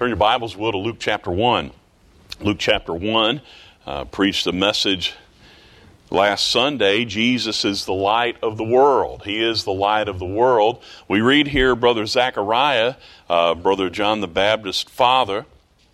Turn your Bibles, will, to Luke chapter 1. Luke chapter 1 preached a message last Sunday. Jesus is the light of the world. He is the light of the world. We read here Brother Zechariah, Brother John the Baptist's father,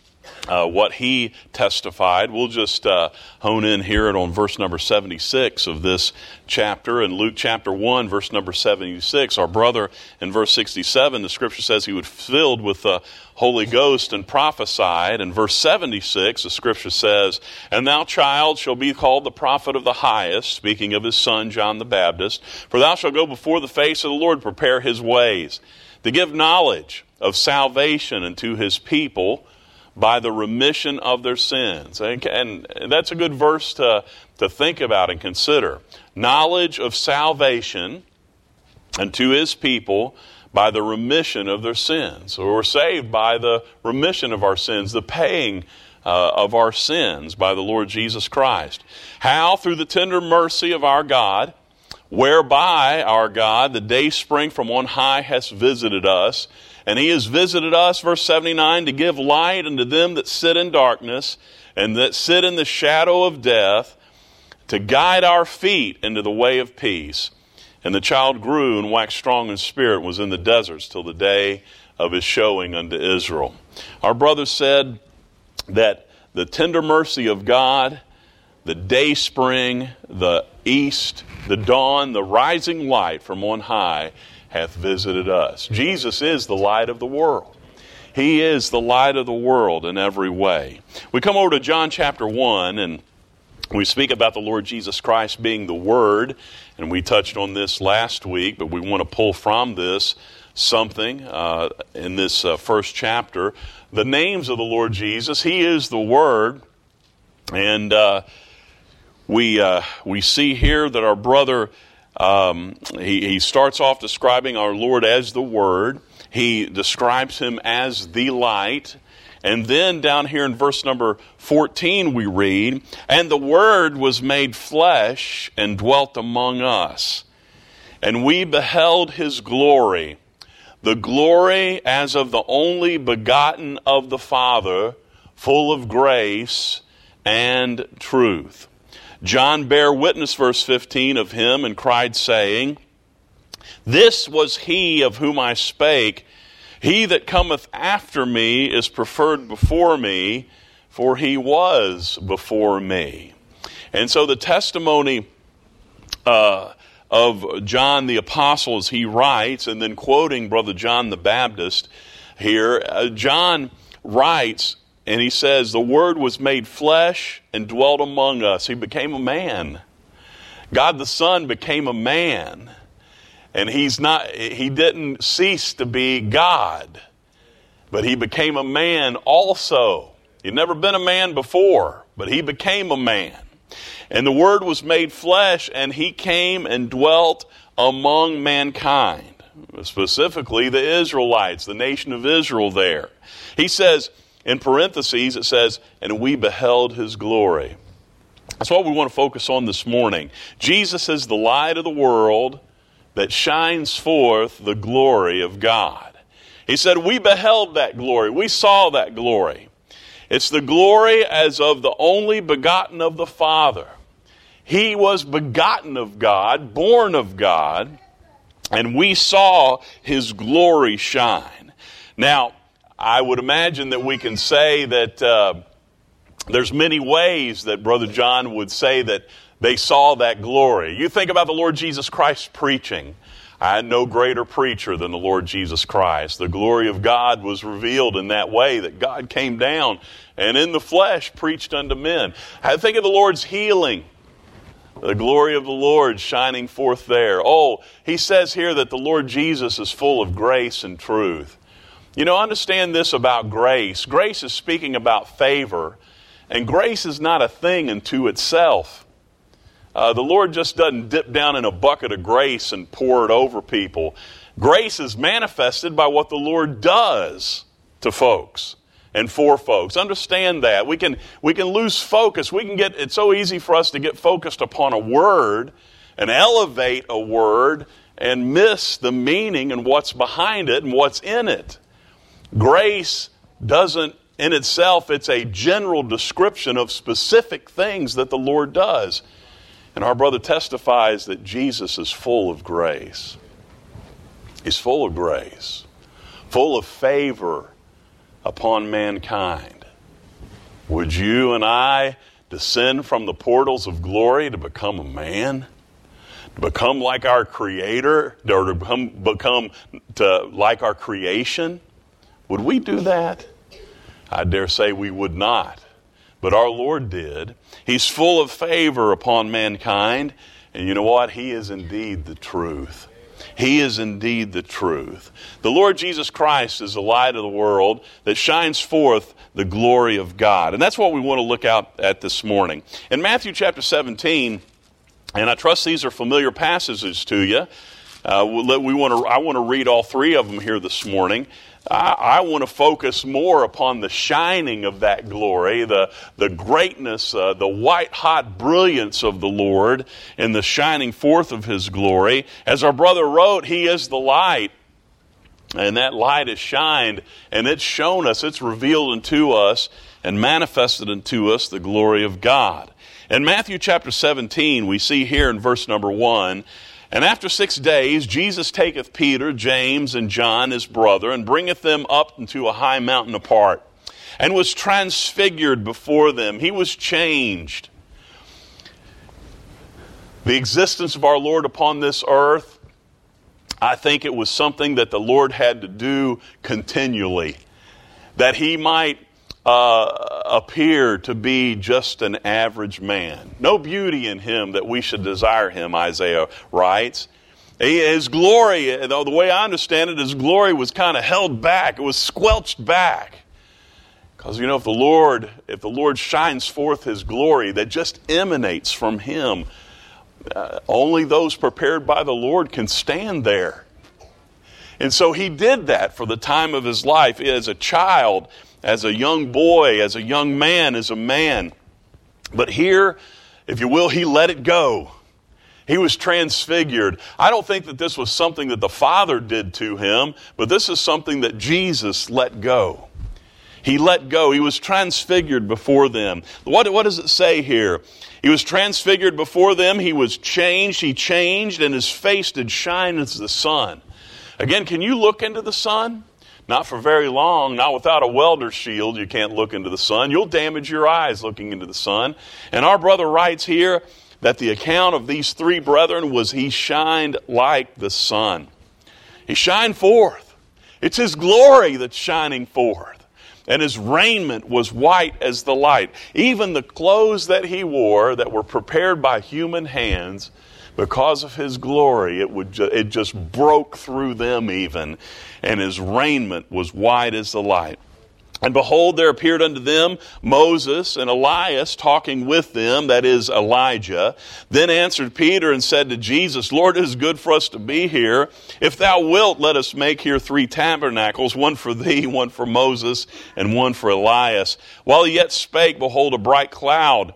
what he testified. We'll just hone in here on verse number 76 of this chapter. In Luke chapter 1, verse number 76, our brother in verse 67, the scripture says he was filled with the Holy Ghost and prophesied. In verse 76, the scripture says, "And thou, child, shall be called the prophet of the highest," speaking of his son John the Baptist, "for thou shalt go before the face of the Lord, prepare his ways, to give knowledge of salvation unto his people, by the remission of their sins." And that's a good verse to think about and consider. Knowledge of salvation unto his people by the remission of their sins. So we're saved by the remission of our sins, the paying of our sins by the Lord Jesus Christ. How? Through the tender mercy of our God, whereby our God, the day spring from on high, has visited us. And he has visited us, verse 79, to give light unto them that sit in darkness and that sit in the shadow of death, to guide our feet into the way of peace. And the child grew and waxed strong in spirit, was in the deserts till the day of his showing unto Israel. Our brother said that the tender mercy of God, the day spring, the east, the dawn, the rising light from on high, hath visited us. Jesus is the light of the world. He is the light of the world in every way. We come over to John chapter 1, and we speak about the Lord Jesus Christ being the Word, and we touched on this last week, but we want to pull from this something in this first chapter. The names of the Lord Jesus. He is the Word, and we see here that our brother he starts off describing our Lord as the Word. He describes him as the light. And then down here in verse number 14 we read, "And the Word was made flesh and dwelt among us. And we beheld his glory, the glory as of the only begotten of the Father, full of grace and truth." John bare witness, verse 15, of him and cried, saying, "This was he of whom I spake. He that cometh after me is preferred before me, for he was before me." And so the testimony of John the Apostle, as he writes, and then quoting Brother John the Baptist here, John writes, and he says, "The Word was made flesh and dwelt among us." He became a man. God the Son became a man. And he didn't cease to be God. But he became a man also. He'd never been a man before, but he became a man. And the Word was made flesh, and he came and dwelt among mankind. Specifically the Israelites, the nation of Israel there. He says, in parentheses, it says, "And we beheld his glory." That's what we want to focus on this morning. Jesus is the light of the world that shines forth the glory of God. He said, we beheld that glory. We saw that glory. It's the glory as of the only begotten of the Father. He was begotten of God, born of God, and we saw his glory shine. Now, I would imagine that we can say that there's many ways that Brother John would say that they saw that glory. You think about the Lord Jesus Christ preaching. I had no greater preacher than the Lord Jesus Christ. The glory of God was revealed in that way, that God came down and in the flesh preached unto men. I think of the Lord's healing. The glory of the Lord shining forth there. Oh, he says here that the Lord Jesus is full of grace and truth. You know, understand this about grace. Grace is speaking about favor, and grace is not a thing unto itself. The Lord just doesn't dip down in a bucket of grace and pour it over people. Grace is manifested by what the Lord does to folks and for folks. Understand that. We can lose focus. It's so easy for us to get focused upon a word and elevate a word and miss the meaning and what's behind it and what's in it. Grace doesn't in itself, it's a general description of specific things that the Lord does. And our brother testifies that Jesus is full of grace. He's full of grace, full of favor upon mankind. Would you and I descend from the portals of glory to become a man? To become like our Creator? Or to become like our creation? Would we do that? I dare say we would not. But our Lord did. He's full of favor upon mankind. And you know what? He is indeed the truth. He is indeed the truth. The Lord Jesus Christ is the light of the world that shines forth the glory of God. And that's what we want to look out at this morning. In Matthew chapter 17, and I trust these are familiar passages to you. I want to read all three of them here this morning. I want to focus more upon the shining of that glory, the greatness, the white-hot brilliance of the Lord and the shining forth of His glory. As our brother wrote, He is the light, and that light has shined, and it's shown us, it's revealed unto us and manifested unto us the glory of God. In Matthew chapter 17, we see here in verse number 1, "And after 6 days, Jesus taketh Peter, James, and John his brother, and bringeth them up into a high mountain apart, and was transfigured before them." He was changed. The existence of our Lord upon this earth, I think it was something that the Lord had to do continually, that He might appear to be just an average man. No beauty in Him that we should desire Him, Isaiah writes. His glory, the way I understand it, His glory was kind of held back. It was squelched back. Because, you know, if the Lord shines forth His glory that just emanates from Him, only those prepared by the Lord can stand there. And so He did that for the time of His life as a child, as a young boy, as a young man, as a man. But here, if you will, He let it go. He was transfigured. I don't think that this was something that the Father did to Him, but this is something that Jesus let go. He let go. He was transfigured before them. What does it say here? He was transfigured before them. He was changed. He changed, and His face did shine as the sun. Again, can you look into the sun? Not for very long. Not without a welder's shield. You can't look into the sun. You'll damage your eyes looking into the sun. And our brother writes here that the account of these three brethren was He shined like the sun. He shined forth. It's His glory that's shining forth. And His raiment was white as the light. Even the clothes that He wore that were prepared by human hands, because of His glory, it just broke through them even. And His raiment was white as the light. And behold, there appeared unto them Moses and Elias talking with them, that is Elijah. Then answered Peter and said to Jesus, "Lord, it is good for us to be here. If Thou wilt, let us make here 3 tabernacles, one for Thee, one for Moses, and one for Elias." While he yet spake, behold, a bright cloud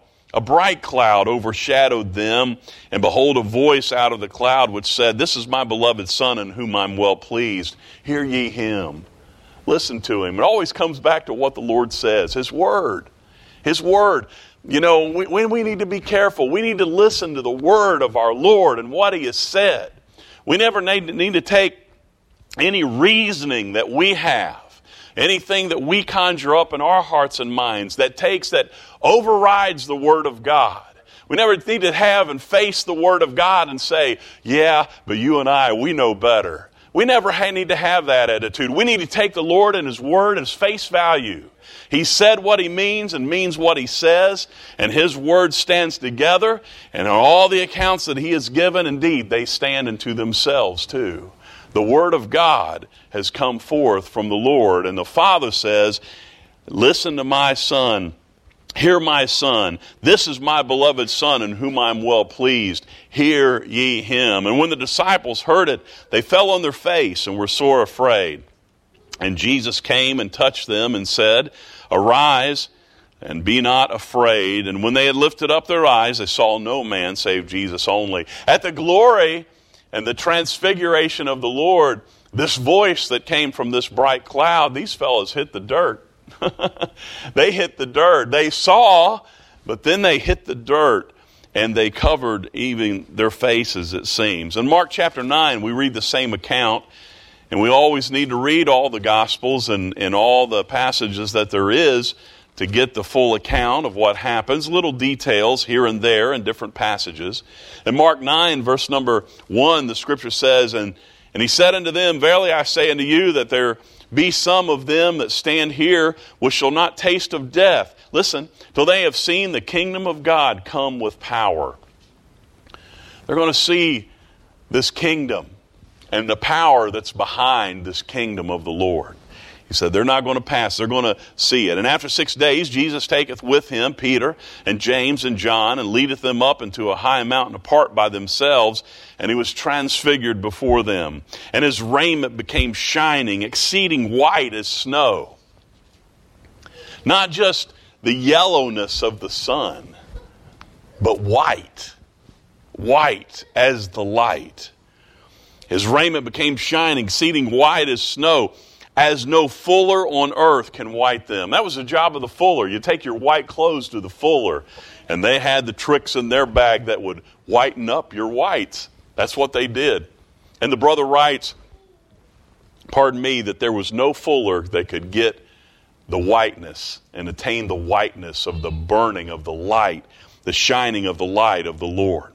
overshadowed them, and behold, a voice out of the cloud which said, "This is my beloved Son, in whom I'm well pleased. Hear ye Him." Listen to Him. It always comes back to what the Lord says, His Word. His Word. You know, we need to be careful. We need to listen to the Word of our Lord and what He has said. We never need to take any reasoning that we have, anything that we conjure up in our hearts and minds that overrides the Word of God. We never need to have and face the Word of God and say, "Yeah, but you and I, we know better." We never need to have that attitude. We need to take the Lord and His Word as face value. He said what He means and means what He says, and His Word stands together, and on all the accounts that He has given, indeed, they stand unto themselves too. The Word of God has come forth from the Lord, and the Father says, "Listen to my Son. Hear my Son. This is my beloved Son, in whom I am well pleased. Hear ye Him." And when the disciples heard it, they fell on their face and were sore afraid. And Jesus came and touched them and said, "Arise, and be not afraid." And when they had lifted up their eyes, they saw no man save Jesus only. At the glory and the transfiguration of the Lord, this voice that came from this bright cloud, these fellows hit the dirt. They hit the dirt. They saw, but then they hit the dirt, and they covered even their faces, it seems. In Mark chapter 9, we read the same account, and we always need to read all the Gospels and all the passages that there is to get the full account of what happens, little details here and there in different passages. In Mark 9, verse number 1, the Scripture says, And he said unto them, Verily I say unto you, that there be some of them that stand here which shall not taste of death. Listen, till they have seen the kingdom of God come with power. They're going to see this kingdom and the power that's behind this kingdom of the Lord. He said they're not going to pass, they're going to see it. And after 6 days, Jesus taketh with him Peter and James and John, and leadeth them up into a high mountain apart by themselves, and he was transfigured before them. And his raiment became shining, exceeding white as snow. Not just the yellowness of the sun, but white as the light. His raiment became shining, exceeding white as snow, as no fuller on earth can white them. That was the job of the fuller. You take your white clothes to the fuller, and they had the tricks in their bag that would whiten up your whites. That's what they did. And the brother writes, that there was no fuller that could get the whiteness and attain the whiteness of the burning of the light, the shining of the light of the Lord.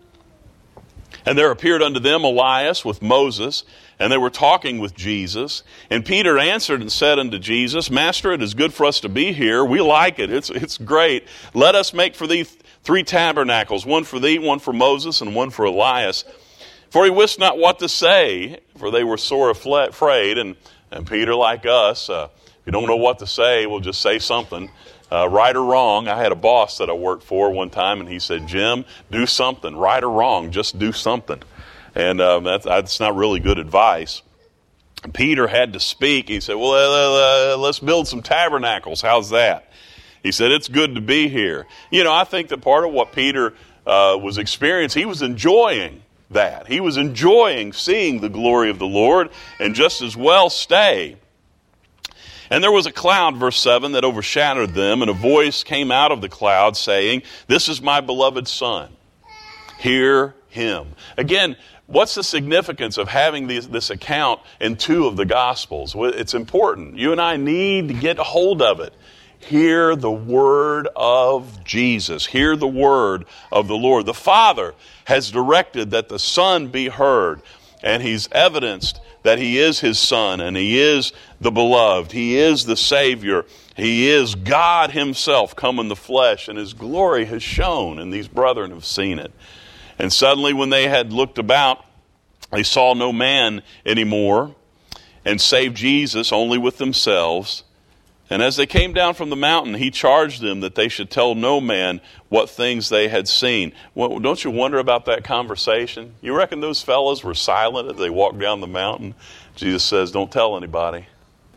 And there appeared unto them Elias with Moses, and they were talking with Jesus. And Peter answered and said unto Jesus, Master, it is good for us to be here. We like it. It's great. Let us make for thee 3 tabernacles, one for thee, one for Moses, and one for Elias. For he wist not what to say, for they were sore afraid. And Peter, like us, if you don't know what to say, we'll just say something. Right or wrong, I had a boss that I worked for one time, and he said, Jim, do something. Right or wrong, just do something. And that's not really good advice. Peter had to speak. He said, well, let's build some tabernacles. How's that? He said, it's good to be here. I think that part of what Peter was experiencing, he was enjoying that. He was enjoying seeing the glory of the Lord, and just as well stay. And there was a cloud, verse 7, that overshadowed them, and a voice came out of the cloud saying, This is my beloved Son. Hear him. Again, what's the significance of having this account in 2 of the Gospels? It's important. You and I need to get a hold of it. Hear the word of Jesus. Hear the word of the Lord. The Father has directed that the Son be heard, and he's evidenced that he is his Son, and he is the beloved. He is the Savior. He is God himself come in the flesh, and his glory has shone, and these brethren have seen it. And suddenly when they had looked about, they saw no man anymore, and save Jesus only with themselves. And as they came down from the mountain, he charged them that they should tell no man what things they had seen. Well, don't you wonder about that conversation? You reckon those fellows were silent as they walked down the mountain? Jesus says, don't tell anybody.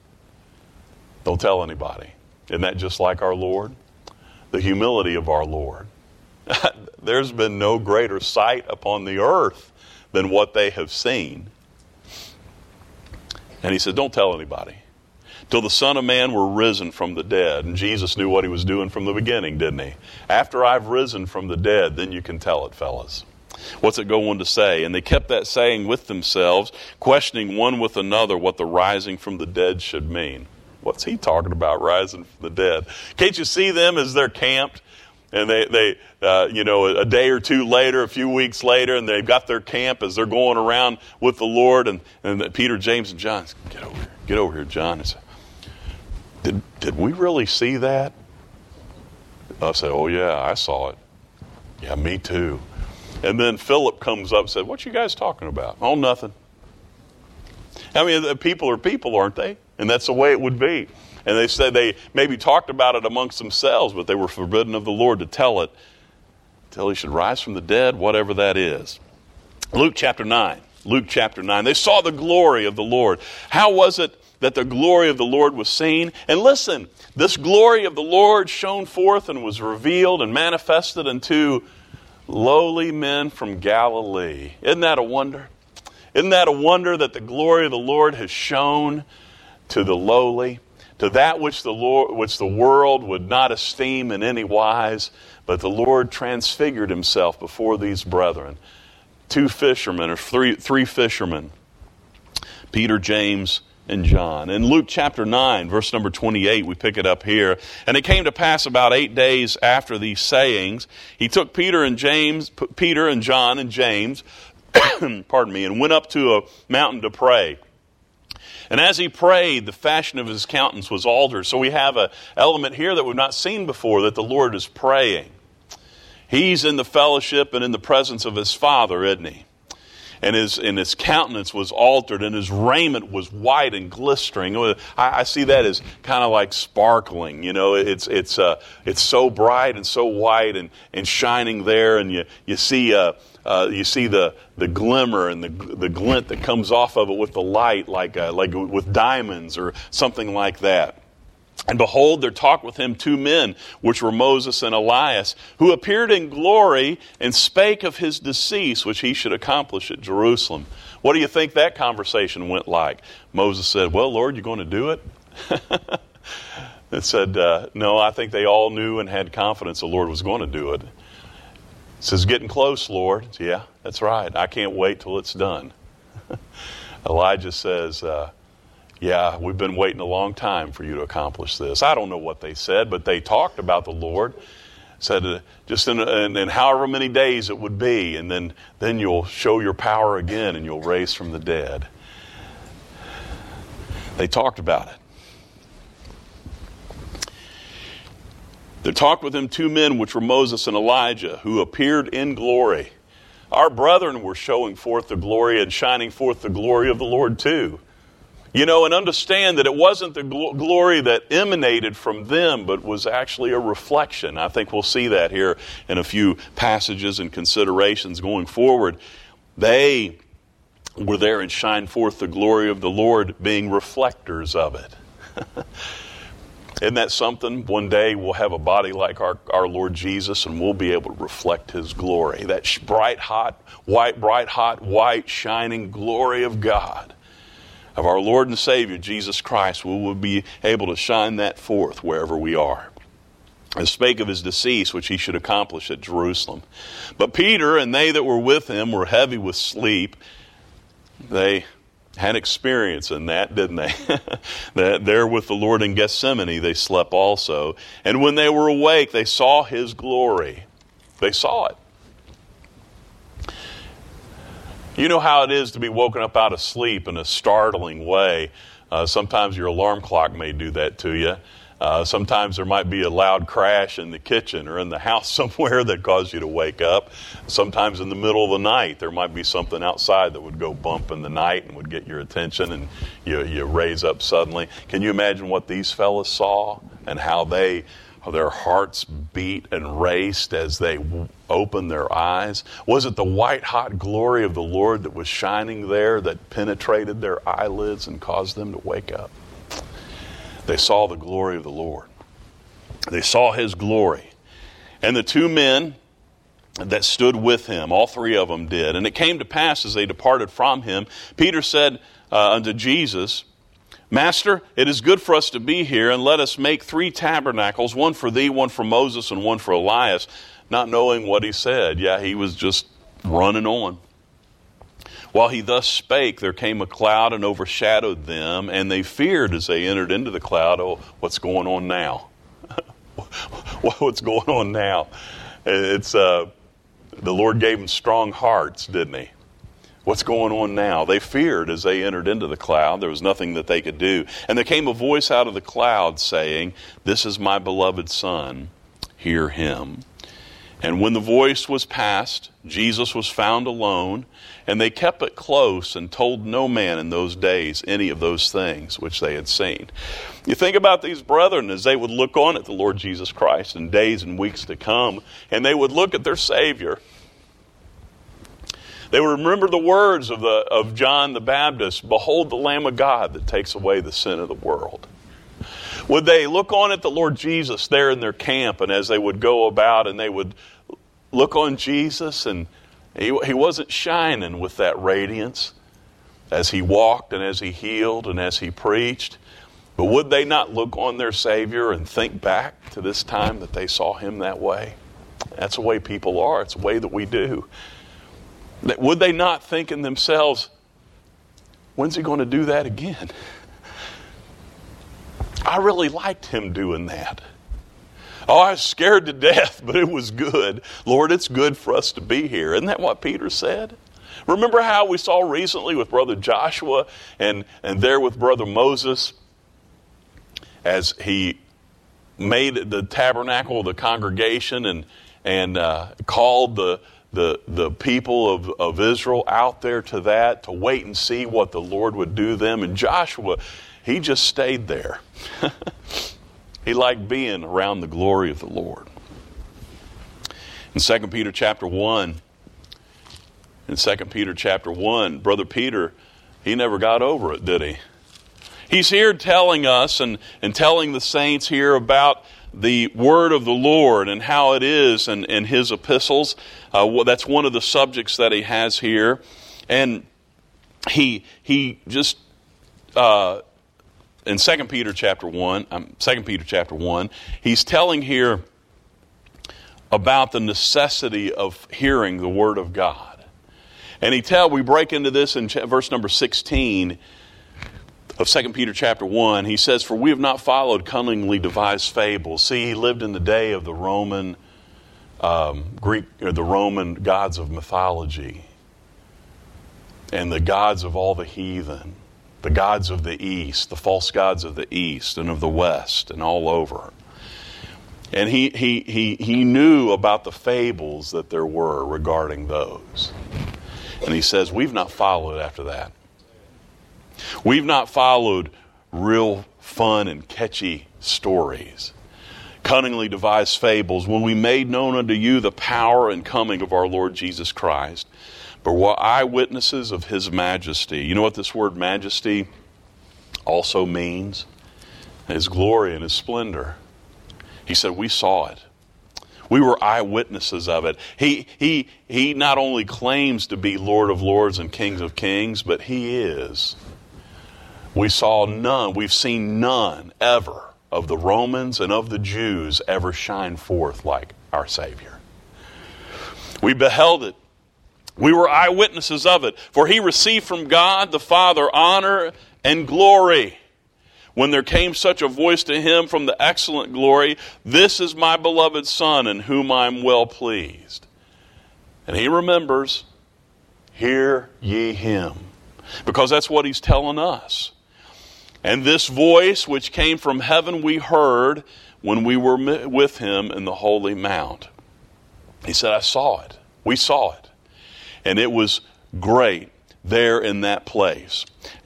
Don't tell anybody. Isn't that just like our Lord? The humility of our Lord. There's been no greater sight upon the earth than what they have seen. And he said, don't tell anybody. Till the Son of Man were risen from the dead. And Jesus knew what he was doing from the beginning, didn't he? After I've risen from the dead, then you can tell it, fellas. What's it go on to say? And they kept that saying with themselves, questioning one with another what the rising from the dead should mean. What's he talking about, rising from the dead? Can't you see them as they're camped? And they a day or two later, a few weeks later, and they've got their camp as they're going around with the Lord. And Peter, James, and John, get over here, John. And say, Did we really see that? I said, oh yeah, I saw it. Yeah, me too. And then Philip comes up and said, what you guys talking about? Oh, nothing. I mean, people are people, aren't they? And that's the way it would be. And they said they maybe talked about it amongst themselves, but they were forbidden of the Lord to tell it until he should rise from the dead, whatever that is. Luke chapter 9. They saw the glory of the Lord. How was it that the glory of the Lord was seen? And listen, this glory of the Lord shone forth and was revealed and manifested unto lowly men from Galilee. Isn't that a wonder? Isn't that a wonder that the glory of the Lord has shone to the lowly? to that which the world would not esteem in any wise, but the Lord transfigured himself before these brethren. Three fishermen, Peter, James, and John. In Luke chapter 9, verse number 28, we pick it up here. And it came to pass about 8 days after these sayings, he took Peter and John and James, pardon me, and went up to a mountain to pray. And as he prayed, the fashion of his countenance was altered. So we have an element here that we've not seen before, that the Lord is praying. He's in the fellowship and in the presence of his Father, isn't he? And his countenance was altered, and his raiment was white and glistering. I see that as kind of like sparkling. You know, it's so bright and so white and shining there, and you see the glimmer and the glint that comes off of it with the light, like with diamonds or something like that. And behold, there talked with him 2 men, which were Moses and Elias, who appeared in glory and spake of his decease, which he should accomplish at Jerusalem. What do you think that conversation went like? Moses said, well, Lord, you going to do it? It said, no, I think they all knew and had confidence the Lord was going to do it. It says, getting close, Lord. Yeah, that's right. I can't wait till it's done. Elijah says, yeah, we've been waiting a long time for you to accomplish this. I don't know what they said, but they talked about the Lord. Said just in however many days it would be, and then you'll show your power again and you'll raise from the dead. They talked about it. There talked with him 2 men, which were Moses and Elijah, who appeared in glory. Our brethren were showing forth the glory and shining forth the glory of the Lord too. You know, and understand that it wasn't the glory that emanated from them, but was actually a reflection. I think we'll see that here in a few passages and considerations going forward. They were there and shined forth the glory of the Lord, being reflectors of it. Isn't that something? One day we'll have a body like our Lord Jesus, and we'll be able to reflect his glory. That bright, hot, white, shining glory of God, of our Lord and Savior, Jesus Christ. We will be able to shine that forth wherever we are. And spake of his decease, which he should accomplish at Jerusalem. But Peter and they that were with him were heavy with sleep. They had experience in that, didn't they? That there with the Lord in Gethsemane they slept also. And when they were awake, they saw his glory. They saw it. You know how it is to be woken up out of sleep in a startling way. Sometimes your alarm clock may do that to you. Sometimes there might be a loud crash in the kitchen or in the house somewhere that caused you to wake up. Sometimes in the middle of the night, there might be something outside that would go bump in the night and would get your attention, and you raise up suddenly. Can you imagine what these fellas saw and how their hearts beat and raced as they opened their eyes? Was it the white hot glory of the Lord that was shining there that penetrated their eyelids and caused them to wake up? They saw the glory of the Lord. They saw his glory. And the 2 men that stood with him, all 3 of them did. And it came to pass as they departed from him, Peter said unto Jesus, Master, it is good for us to be here, and let us make 3 tabernacles, one for thee, one for Moses, and one for Elias, not knowing what he said. Yeah, he was just running on. While he thus spake, there came a cloud and overshadowed them, and they feared as they entered into the cloud. Oh, what's going on now? What's going on now? It's the Lord gave them strong hearts, didn't he? What's going on now? They feared as they entered into the cloud. There was nothing that they could do. And there came a voice out of the cloud saying, This is my beloved Son, hear him. And when the voice was past, Jesus was found alone, and they kept it close and told no man in those days any of those things which they had seen. You think about these brethren as they would look on at the Lord Jesus Christ in days and weeks to come, and they would look at their Savior. They would remember the words of John the Baptist, Behold the Lamb of God that takes away the sin of the world. Would they look on at the Lord Jesus there in their camp, and as they would go about and they would look on Jesus, and he wasn't shining with that radiance as he walked and as he healed and as he preached. But would they not look on their Savior and think back to this time that they saw him that way? That's the way people are. It's the way that we do. Would they not think in themselves, when's he going to do that again? I really liked him doing that. Oh, I was scared to death, but it was good. Lord, it's good for us to be here. Isn't that what Peter said? Remember how we saw recently with Brother Joshua and there with Brother Moses as he made the tabernacle of the congregation and called the people of Israel out there to that, to wait and see what the Lord would do them. And Joshua, he just stayed there. He liked being around the glory of the Lord. In 2 Peter chapter 1, Brother Peter, he never got over it, did he? He's here telling us and telling the saints here about the word of the Lord and how it is in his epistles. That's one of the subjects that he has here. And he just in 2 Peter chapter 1, he's telling here about the necessity of hearing the word of God. And we break into this in verse number 16 of 2 Peter chapter 1. He says, "For we have not followed cunningly devised fables." See, he lived in the day of the Roman the Roman gods of mythology and the gods of all the heathen, the gods of the East, the false gods of the East and of the West and all over. And he knew about the fables that there were regarding those. And he says, we've not followed after that. We've not followed real fun and catchy stories, cunningly devised fables, when we made known unto you the power and coming of our Lord Jesus Christ, but we're eyewitnesses of his majesty. You know what this word majesty also means? His glory and his splendor. He said, we saw it. We were eyewitnesses of it. He not only claims to be Lord of lords and King of kings, but he is. We've seen none ever of the Romans and of the Jews ever shine forth like our Savior. We beheld it. We were eyewitnesses of it. For he received from God the Father honor and glory, when there came such a voice to him from the excellent glory, "This is my beloved Son, in whom I am well pleased." And he remembers, hear ye him. Because that's what he's telling us. And this voice which came from heaven we heard when we were with him in the holy mount. He said, I saw it. We saw it. And it was great there in that place.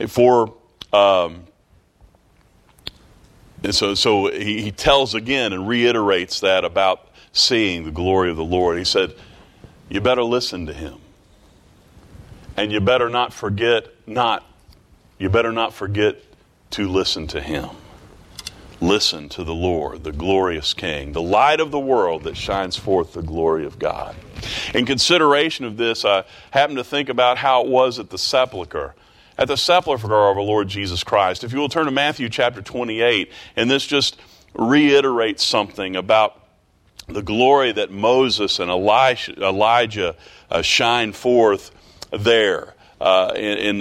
So he tells again and reiterates that about seeing the glory of the Lord. He said, you better listen to him. And you better not forget to listen to him. Listen to the Lord, the glorious King, the light of the world that shines forth the glory of God. In consideration of this, I happen to think about how it was at the sepulcher. At the sepulcher of our Lord Jesus Christ. If you will turn to Matthew chapter 28, and this just reiterates something about the glory that Moses and Elijah shine forth there on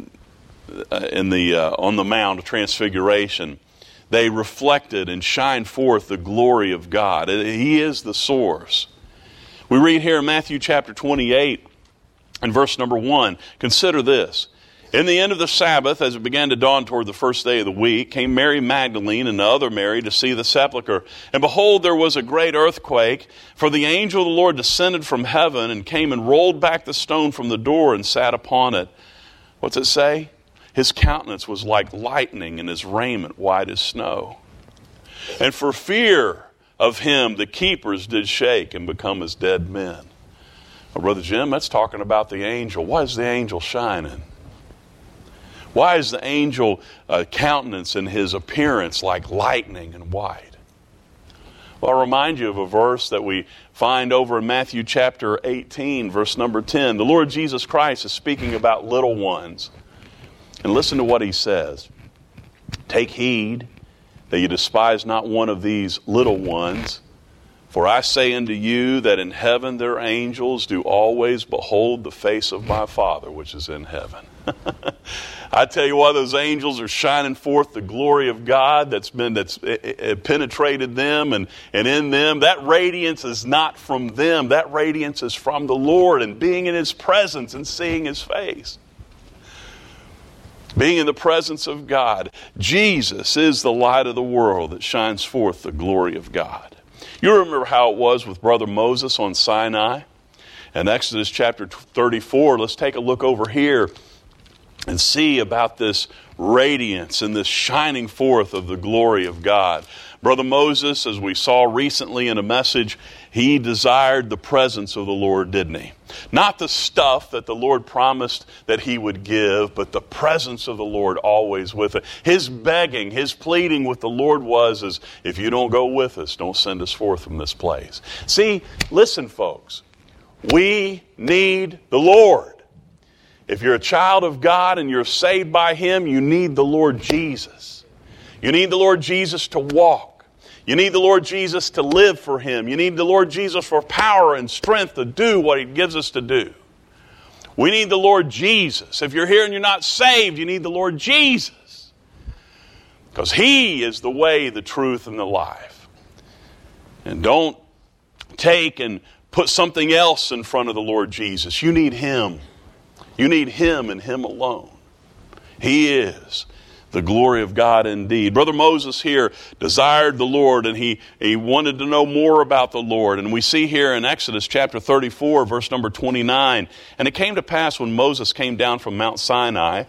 the Mount of Transfiguration. They reflected and shined forth the glory of God. He is the source. We read here in Matthew chapter 28 and verse number 1. Consider this. In the end of the Sabbath, as it began to dawn toward the first day of the week, came Mary Magdalene and the other Mary to see the sepulchre. And behold, there was a great earthquake, for the angel of the Lord descended from heaven and came and rolled back the stone from the door and sat upon it. What's it say? His countenance was like lightning and his raiment white as snow. And for fear of him, the keepers did shake and become as dead men. Well, Brother Jim, that's talking about the angel. Why is the angel shining? Why is the angel countenance and his appearance like lightning and white? Well, I'll remind you of a verse that we find over in Matthew chapter 18, verse number 10. The Lord Jesus Christ is speaking about little ones. And listen to what he says. Take heed that you despise not one of these little ones. For I say unto you that in heaven their angels do always behold the face of my Father which is in heaven. I tell you why those angels are shining forth the glory of God that's penetrated them and in them. That radiance is not from them. That radiance is from the Lord and being in His presence and seeing His face. Being in the presence of God. Jesus is the light of the world that shines forth the glory of God. You remember how it was with Brother Moses on Sinai? In Exodus chapter 34, let's take a look over here and see about this radiance and this shining forth of the glory of God. Brother Moses, as we saw recently in a message, he desired the presence of the Lord, didn't he? Not the stuff that the Lord promised that He would give, but the presence of the Lord always with it. His begging, his pleading with the Lord was, if you don't go with us, don't send us forth from this place. See, listen folks, we need the Lord. If you're a child of God and you're saved by Him, you need the Lord Jesus. You need the Lord Jesus to walk. You need the Lord Jesus to live for Him. You need the Lord Jesus for power and strength to do what He gives us to do. We need the Lord Jesus. If you're here and you're not saved, you need the Lord Jesus. Because He is the way, the truth, and the life. And don't take and put something else in front of the Lord Jesus. You need Him. You need Him and Him alone. He is the glory of God indeed. Brother Moses here desired the Lord, and he wanted to know more about the Lord. And we see here in Exodus chapter 34, verse number 29, and it came to pass when Moses came down from Mount Sinai,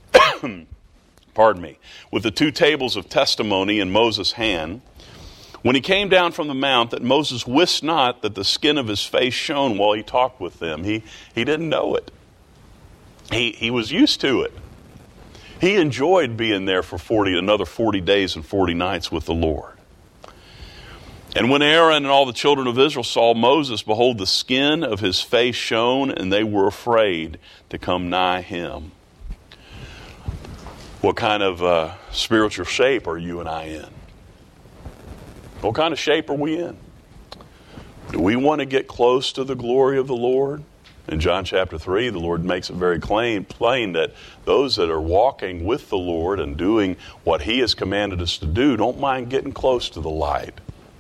with the 2 tables of testimony in Moses' hand, when he came down from the mount, that Moses wist not that the skin of his face shone while he talked with them. He didn't know it. He was used to it. He enjoyed being there for another 40 days and 40 nights with the Lord. And when Aaron and all the children of Israel saw Moses, behold, the skin of his face shone, and they were afraid to come nigh him. What kind of spiritual shape are you and I in? What kind of shape are we in? Do we want to get close to the glory of the Lord? In John chapter 3, the Lord makes it very plain that those that are walking with the Lord and doing what He has commanded us to do don't mind getting close to the light.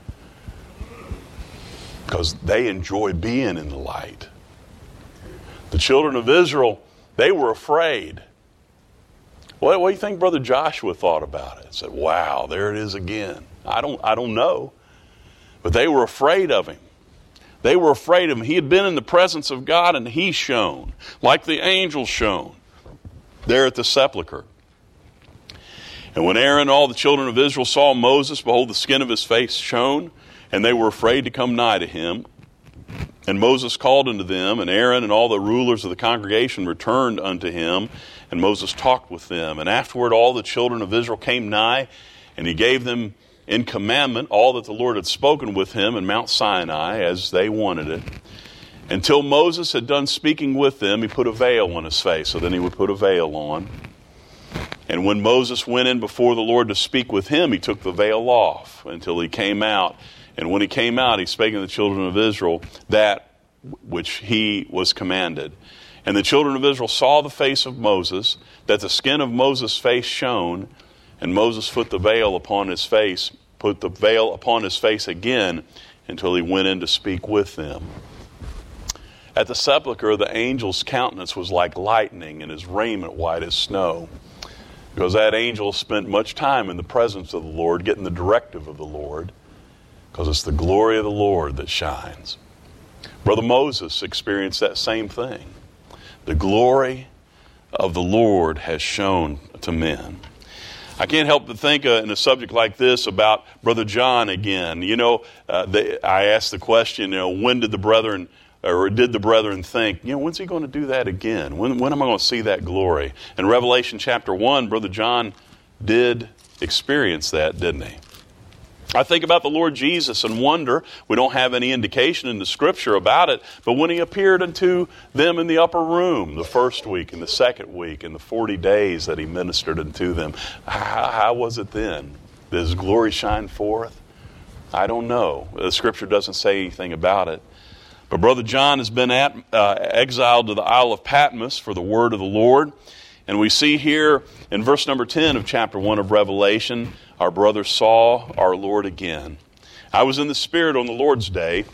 Because they enjoy being in the light. The children of Israel, they were afraid. What do you think Brother Joshua thought about it? He said, wow, there it is again. I don't know. But they were afraid of him. They were afraid of him. He had been in the presence of God and he shone, like the angels shone there at the sepulcher. And when Aaron and all the children of Israel saw Moses, behold, the skin of his face shone, and they were afraid to come nigh to him. And Moses called unto them, and Aaron and all the rulers of the congregation returned unto him, and Moses talked with them. And afterward all the children of Israel came nigh, and he gave them in commandment all that the Lord had spoken with him in Mount Sinai, as they wanted it. Until Moses had done speaking with them, he put a veil on his face. So then he would put a veil on. And when Moses went in before the Lord to speak with him, he took the veil off until he came out. And when he came out, he spake unto the children of Israel that which he was commanded. And the children of Israel saw the face of Moses, that the skin of Moses' face shone. And Moses put the veil upon his face again until he went in to speak with them. At the sepulchre, the angel's countenance was like lightning, and his raiment white as snow. Because that angel spent much time in the presence of the Lord, getting the directive of the Lord, because it's the glory of the Lord that shines. Brother Moses experienced that same thing. The glory of the Lord has shone to men. I can't help but think in a subject like this about Brother John again. I asked the question, when did the brethren think, when's he going to do that again? When am I going to see that glory? In Revelation chapter 1, Brother John did experience that, didn't he? I think about the Lord Jesus and wonder, we don't have any indication in the Scripture about it, but when He appeared unto them in the upper room the first week and the second week and the 40 days that He ministered unto them, how was it then? Did His glory shine forth? I don't know. The Scripture doesn't say anything about it. But Brother John has been exiled to the Isle of Patmos for the word of the Lord. And we see here in verse number 10 of chapter 1 of Revelation, our brother saw our Lord again. I was in the Spirit on the Lord's day.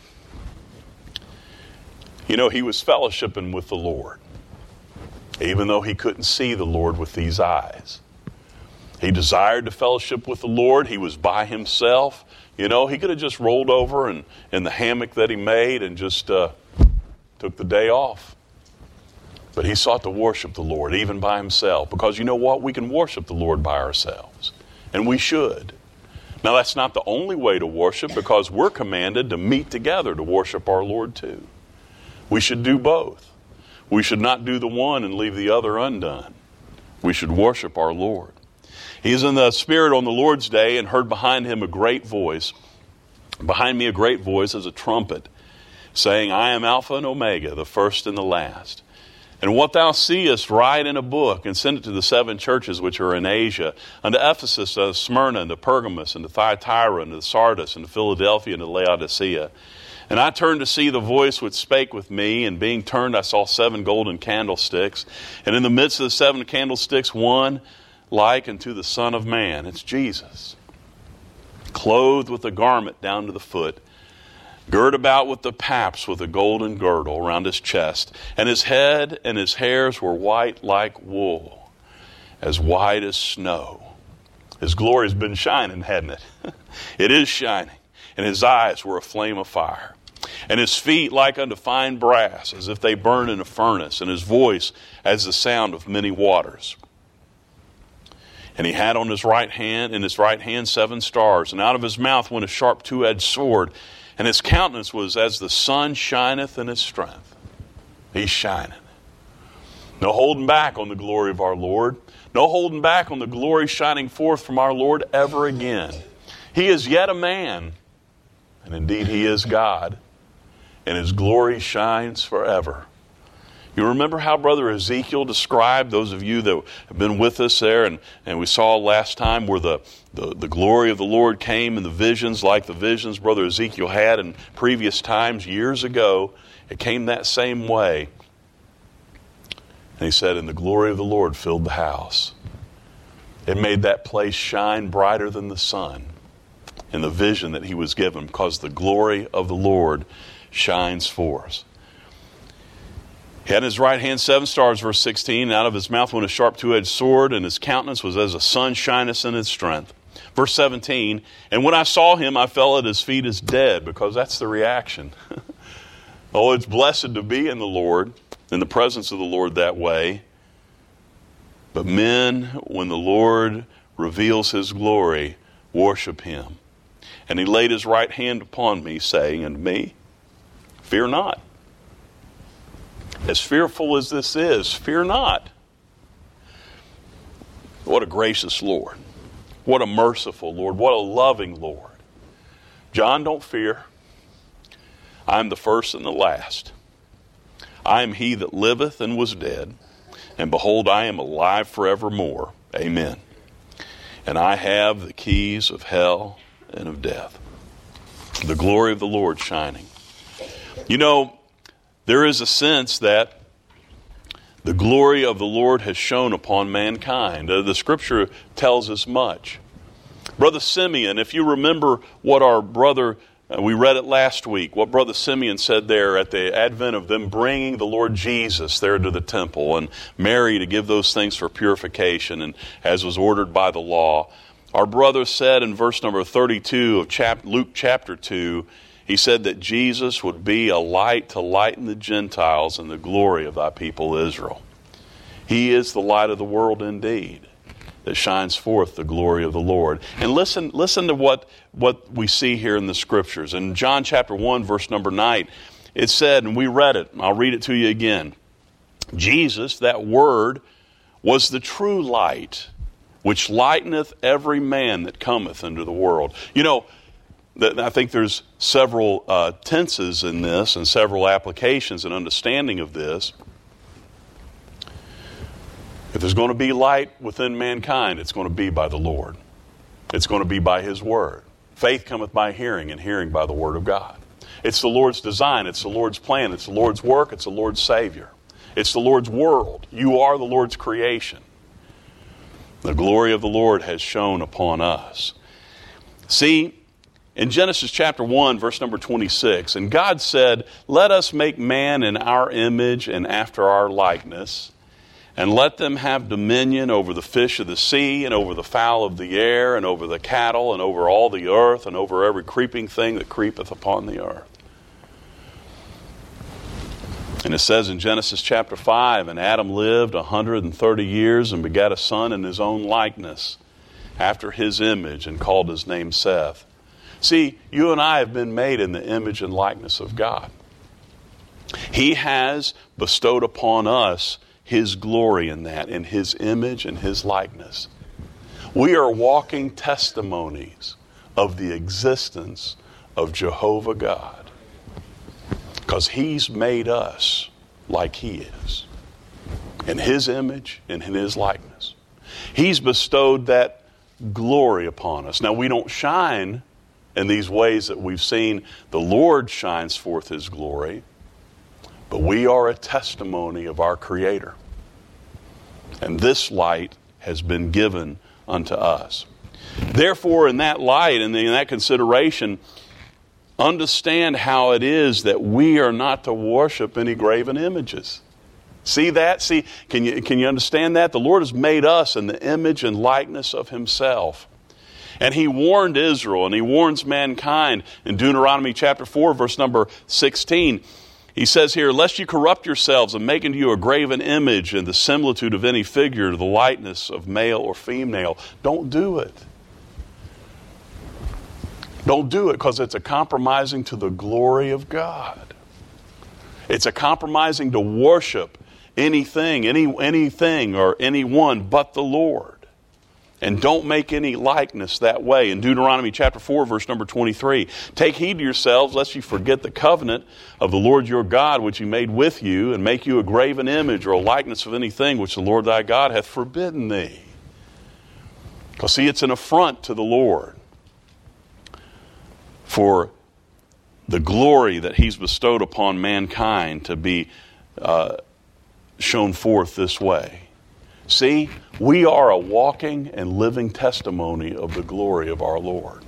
You know, he was fellowshipping with the Lord, even though he couldn't see the Lord with these eyes. He desired to fellowship with the Lord. He was by himself. You know, he could have just rolled over in the hammock that he made and just took the day off. But he sought to worship the Lord even by himself, because you know what? We can worship the Lord by ourselves, and we should. Now, that's not the only way to worship, because we're commanded to meet together to worship our Lord too. We should do both. We should not do the one and leave the other undone. We should worship our Lord. He is in the Spirit on the Lord's day and heard behind him a great voice. Behind me a great voice as a trumpet, saying, I am Alpha and Omega, the first and the last. And what thou seest, write in a book, and send it to the 7 churches which are in Asia, unto Ephesus, to Smyrna, and to Pergamos, and to Thyatira, and to Sardis, and to Philadelphia, and to Laodicea. And I turned to see the voice which spake with me, and being turned I saw 7 golden candlesticks. And in the midst of the 7 candlesticks, one like unto the Son of Man. It's Jesus, clothed with a garment down to the foot, girt about with the paps with a golden girdle around his chest, and his head and his hairs were white like wool, as white as snow. His glory has been shining, hadn't it? It is shining. And his eyes were a flame of fire, and his feet like unto fine brass, as if they burned in a furnace, and his voice as the sound of many waters. And he had on his right hand, 7 stars, and out of his mouth went a sharp 2-edged sword, and his countenance was as the sun shineth in his strength. He's shining. No holding back on the glory of our Lord. No holding back on the glory shining forth from our Lord ever again. He is yet a man, and indeed he is God, and his glory shines forever. You remember how Brother Ezekiel described, those of you that have been with us there, and we saw last time where the glory of the Lord came in the visions, like the visions Brother Ezekiel had in previous times years ago. It came that same way. And he said, and the glory of the Lord filled the house. It made that place shine brighter than the sun in the vision that he was given, because the glory of the Lord shines forth. He had in his right hand 7 stars, verse 16, and out of his mouth went a sharp 2-edged sword, and his countenance was as the sun shineth in his strength. Verse 17, and when I saw him, I fell at his feet as dead, because that's the reaction. Oh, it's blessed to be in the Lord, in the presence of the Lord that way. But men, when the Lord reveals his glory, worship him. And he laid his right hand upon me, saying unto me, fear not. As fearful as this is, fear not. What a gracious Lord. What a merciful Lord. What a loving Lord. John, don't fear. I am the first and the last. I am he that liveth and was dead. And behold, I am alive forevermore. Amen. And I have the keys of hell and of death. The glory of the Lord shining. You know, there is a sense that the glory of the Lord has shone upon mankind. The Scripture tells us much. Brother Simeon, if you remember what our brother, we read it last week, what Brother Simeon said there at the advent of them bringing the Lord Jesus there to the temple, and Mary to give those things for purification, and as was ordered by the law. Our brother said in verse number 32 of Luke chapter 2, he said that Jesus would be a light to lighten the Gentiles in the glory of thy people Israel. He is the light of the world indeed, that shines forth the glory of the Lord. And listen to what we see here in the Scriptures. In John chapter 1, verse number 9, it said, and we read it, I'll read it to you again. Jesus, that Word, was the true light, which lighteneth every man that cometh into the world. You know, I think there's several tenses in this and several applications and understanding of this. If there's going to be light within mankind, it's going to be by the Lord. It's going to be by His Word. Faith cometh by hearing, and hearing by the Word of God. It's the Lord's design. It's the Lord's plan. It's the Lord's work. It's the Lord's Savior. It's the Lord's world. You are the Lord's creation. The glory of the Lord has shone upon us. See, in Genesis chapter 1, verse number 26, and God said, "Let us make man in our image and after our likeness, and let them have dominion over the fish of the sea, and over the fowl of the air, and over the cattle, and over all the earth, and over every creeping thing that creepeth upon the earth." And it says in Genesis chapter 5, "And Adam lived 130 years, and begat a son in his own likeness, after his image, and called his name Seth." See, you and I have been made in the image and likeness of God. He has bestowed upon us His glory in that, in His image and His likeness. We are walking testimonies of the existence of Jehovah God, because He's made us like He is, in His image and in His likeness. He's bestowed that glory upon us. Now, we don't shine in these ways that we've seen the Lord shines forth His glory, but we are a testimony of our Creator. And this light has been given unto us. Therefore, in that light and in that consideration, understand how it is that we are not to worship any graven images. See that? See, can you understand that? The Lord has made us in the image and likeness of Himself. And He warned Israel, and He warns mankind in Deuteronomy chapter 4, verse number 16. He says here, "Lest you corrupt yourselves and make unto you a graven image and the similitude of any figure, the likeness of male or female." Don't do it. Don't do it, because it's a compromising to the glory of God. It's a compromising to worship anything or anyone but the Lord. And don't make any likeness that way. In Deuteronomy chapter 4, verse number 23, "Take heed to yourselves, lest you forget the covenant of the Lord your God, which He made with you, and make you a graven image or a likeness of anything which the Lord thy God hath forbidden thee." Because see, it's an affront to the Lord for the glory that He's bestowed upon mankind to be shown forth this way. See, we are a walking and living testimony of the glory of our Lord.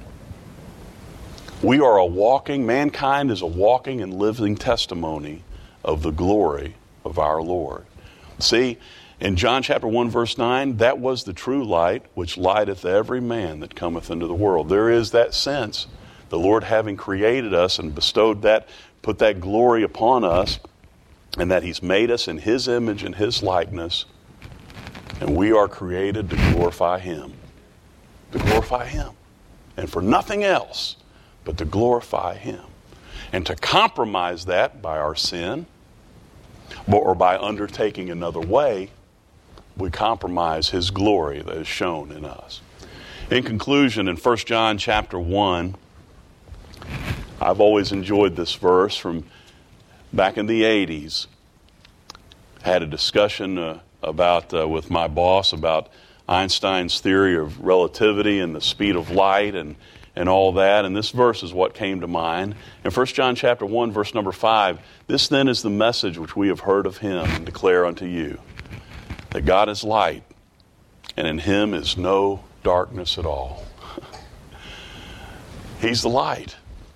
Mankind is a walking and living testimony of the glory of our Lord. See, in John chapter 1, verse 9, "That was the true light, which lighteth every man that cometh into the world." There is that sense, the Lord having created us and bestowed that, put that glory upon us, and that He's made us in His image and His likeness. And we are created to glorify Him. To glorify Him. And for nothing else but to glorify Him. And to compromise that by our sin, or by undertaking another way, we compromise His glory that is shown in us. In conclusion, in 1 John chapter 1, I've always enjoyed this verse from back in the 80s. I had a discussion with my boss about Einstein's theory of relativity and the speed of light and all that. And this verse is what came to mind. In 1 John chapter 1, verse number 5, "This then is the message which we have heard of Him and declare unto you, that God is light, and in Him is no darkness at all." He's the light.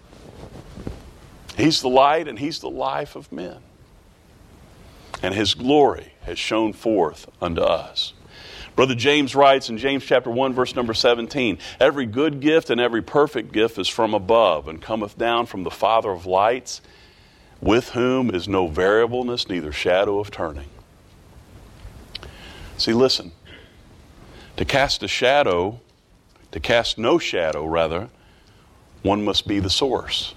He's the light, and He's the life of men. And His glory has shone forth unto us. Brother James writes in James chapter 1, verse number 17, "Every good gift and every perfect gift is from above, and cometh down from the Father of lights, with whom is no variableness, neither shadow of turning." See, listen. To cast no shadow, one must be the source.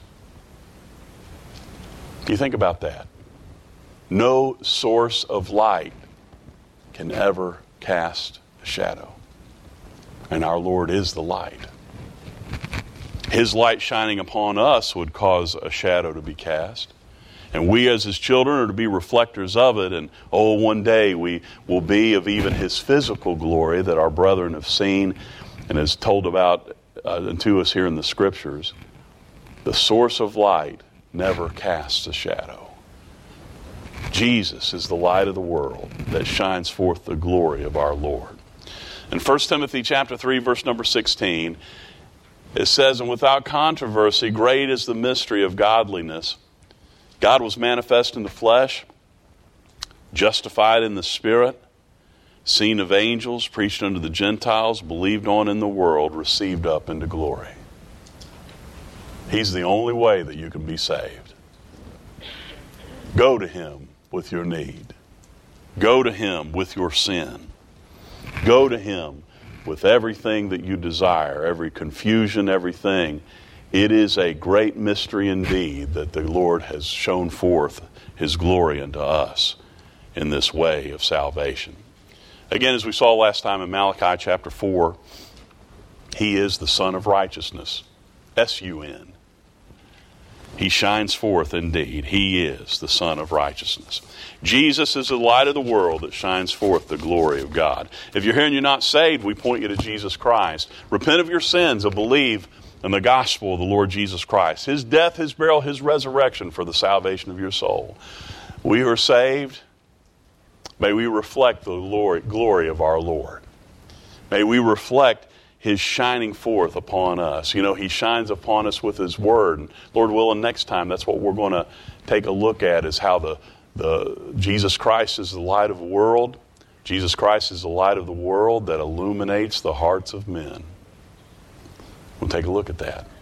You think about that. No source of light can ever cast a shadow. And our Lord is the light. His light shining upon us would cause a shadow to be cast. And we as His children are to be reflectors of it. And one day we will be of even His physical glory that our brethren have seen and is told about to us here in the Scriptures. The source of light never casts a shadow. Jesus is the light of the world that shines forth the glory of our Lord. In 1 Timothy chapter 3, verse number 16, it says, "And without controversy, great is the mystery of godliness. God was manifest in the flesh, justified in the Spirit, seen of angels, preached unto the Gentiles, believed on in the world, received up into glory." He's the only way that you can be saved. Go to Him with your need. Go to Him with your sin. Go to Him with everything that you desire, every confusion, everything. It is a great mystery indeed that the Lord has shown forth His glory unto us in this way of salvation. Again, as we saw last time in Malachi chapter 4, He is the Son of Righteousness. S-U-N. He shines forth indeed. He is the Son of Righteousness. Jesus is the light of the world that shines forth the glory of God. If you're here and you're not saved, we point you to Jesus Christ. Repent of your sins and believe in the gospel of the Lord Jesus Christ. His death, His burial, His resurrection for the salvation of your soul. We are saved. May we reflect the glory of our Lord. May we reflect His shining forth upon us. You know, He shines upon us with His Word. And Lord willing, next time, that's what we're going to take a look at, is how the Jesus Christ is the light of the world. Jesus Christ is the light of the world that illuminates the hearts of men. We'll take a look at that.